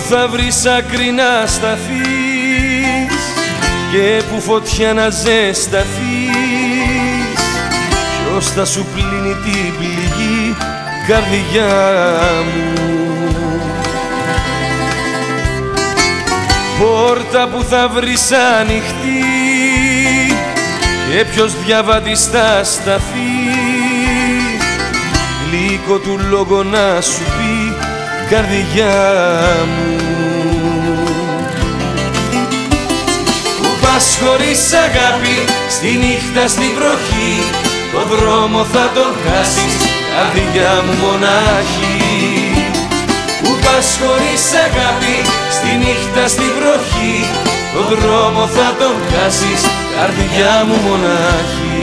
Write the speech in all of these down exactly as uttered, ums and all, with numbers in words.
θα βρεις άκρη να σταθείς και που φωτιά να ζεσταθείς, ποιος θα σου πλύνει την πληγή, καρδιά μου? Πόρτα που θα βρεις ανοιχτή και ποιος διαβάτης θα σταθεί, γλυκό του λόγο να σου πει, καρδιά μου. Που πας χωρίς αγάπη, στη νύχτα στη βροχή, το δρόμο θα τον χάσεις, καρδιά μου μονάχη. Που πας χωρίς αγάπη, στη νύχτα στη βροχή, το δρόμο θα τον χάσεις, καρδιά μου μονάχη.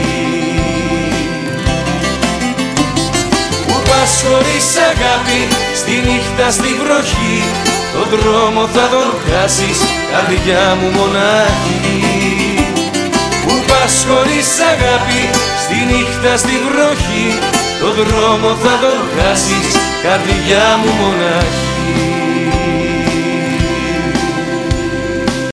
Που πας χωρίς αγάπη, στη νύχτα στη βροχή, το δρόμο θα τον χάσεις, καρδιά μου μονάχη. Που πας χωρίς αγάπη, στη νύχτα στη βροχή, το δρόμο θα τον χάσεις, καρδιά μου μονάχη.